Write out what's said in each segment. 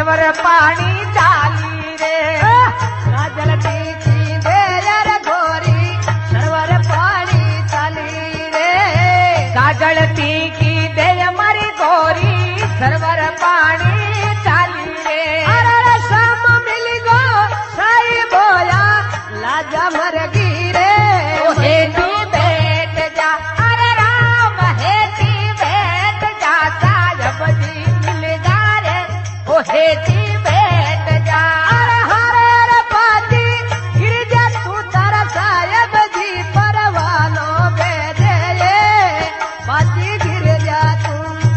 सरवर पानी चाली रे काजल टीकी बेर गोरी सरवर पानी चाली रे काजल टीकी दे मारी गोरी सरवर पानी चाली रे अरे शाम मिल गो साई बोया लाजा मर गिरे हेठी बैठ जा अरे राम हेठी बैठ जा साहब जी मिल जा रे ओ हेठी बैठ जा अरे हरे रे पाती गिर जा तू तारा साहब जी परवानो बेदे पाती गिर जा तू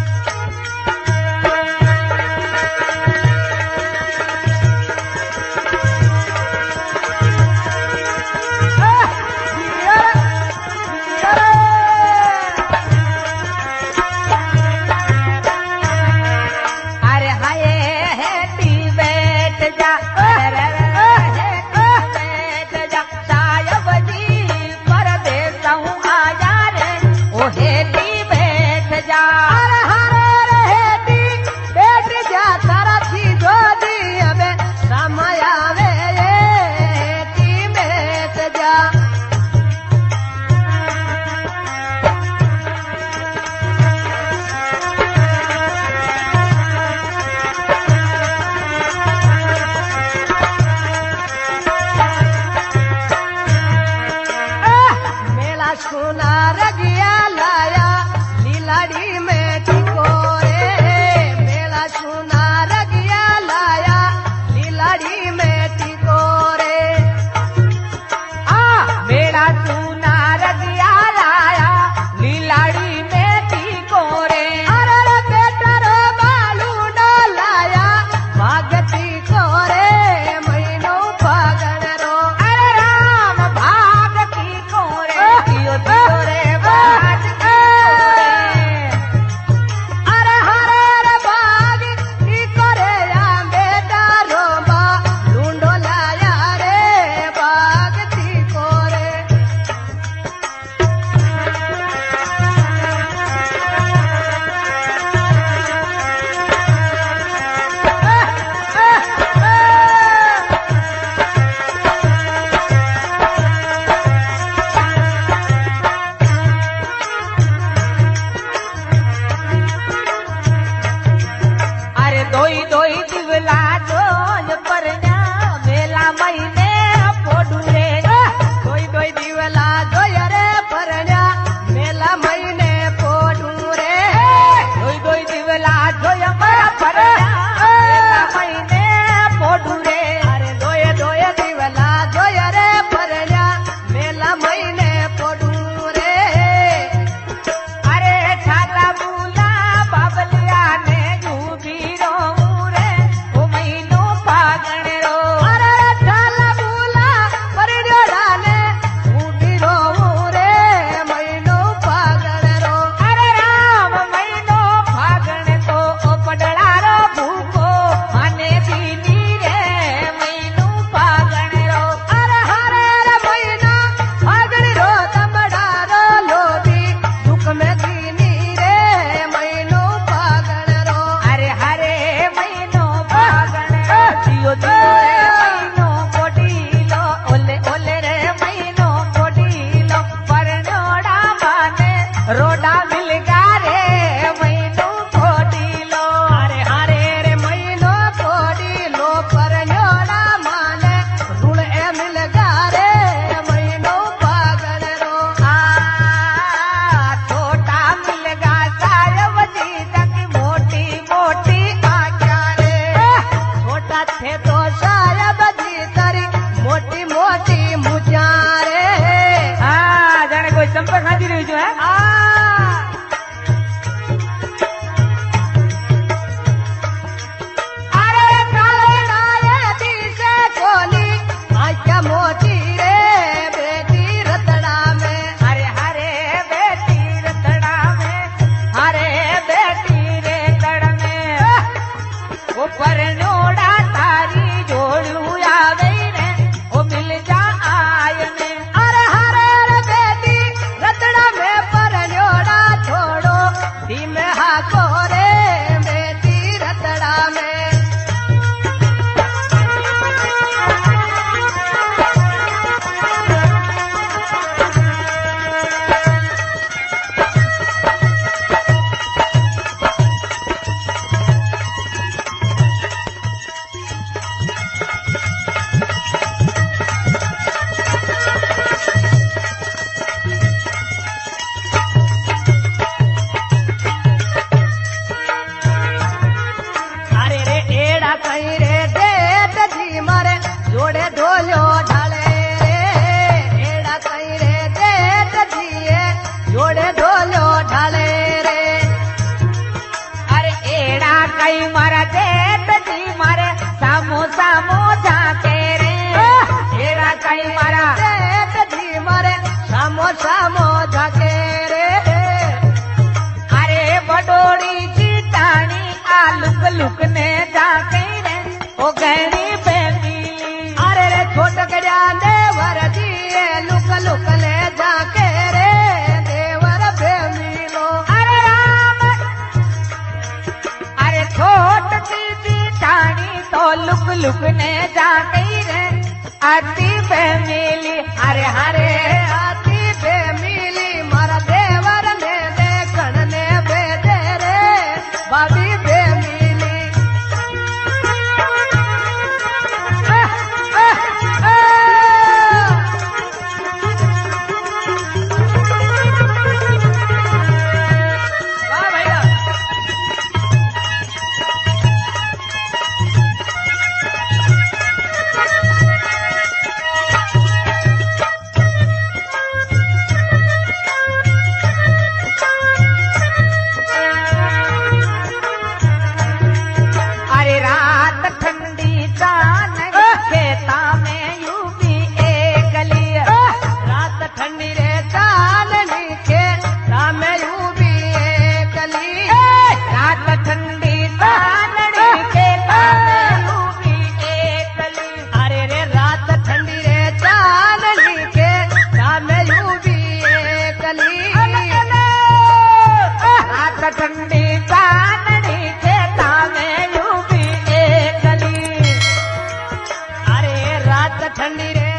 अरे हाय हेठी बैठ जा अरे हेठी बैठ जा साहब जी परदेसों आया रे ओ हेठी बैठ जा अरे हरे रे हेठी बैठ जा तारा थी जो दी अबे समय आवे हेठी बैठ जा मेला सुना रगिया लाया लीलाड़ी में टिकोरे मेला सुना रगिया लाया लीलाड़ी में टिकोरे मेरा चूना रगिया लाया लीलाड़ी में टीको रे अरे रे बेटा रो बालू लाया भागती कोरे महीनो पागन रो अरे राम भाग टीको रे दियो दियो रे भाग टीको रे अरे हरे रे बाग की करे या बेटा रोबा लूंडो लाया रे बाग की कोरे अरे दोई दोई दिवला जोज परण्या मेला महीने पोडू रे कोई कोई दिवला जोय रे परण्या मेला महीने पोडू रे दोई दोई दिवला जोय मरा परण्या मेला महीने पोडू रे अरे दोय दोय दिवला जोय रे परण्या मेला महीने पोडू रे अरे छाला बुला बाबलिया ने डूबी रो रे ओ महीनो पागण रो अरे ठाला बुला परिजोड़ा ने उठी रो रे महीनो पागल रो अरे राम महीनो फागण तो ओ पडड़ा रो भूको माने दीनी रे महीनो फागण रो अरे हरे रे महीना फागण रो तमड़ा रो लोभी दुख में दीनी रे महीनो पागल रो अरे हरे महीनो फागण दियो दियो रे महीनो कोडीलो ओले ओले रे महीनो कोडीलो परनोड़ा माने रोडा मिल गा रे महीनो कोडीलो अरे हरे रे महीनो कोडी लो पर न्योड़ा माने रुण ए मिल गा रे महीनो पागल रो छोटा मिल गा साहब जी तक मोटी मोटी आज्ञा रे छोटा थे तो साहब जी तारी मोटी मोटी मुजा रे जाने कोई संपर्क हाजिर हुई जो है लुकने जा गई रे आती पे मिली अरे हरे आती पे मिली मारा देवर ने देखण ने भेजे रे भाभी पे मिली वाह भैया अरे रात ठंडी चान खेता में यूं भी एकली रात ठंडी रे चांदनी के राम यूं भी एकली रात ठंडी चांदनी खेता में यूं भी एकली अरे रे रात ठंडी रे चांदनी के राम यूं भी एकली रात ठंडी चांदनी खेता में यूं भी एकली अरे रात ठंडी रे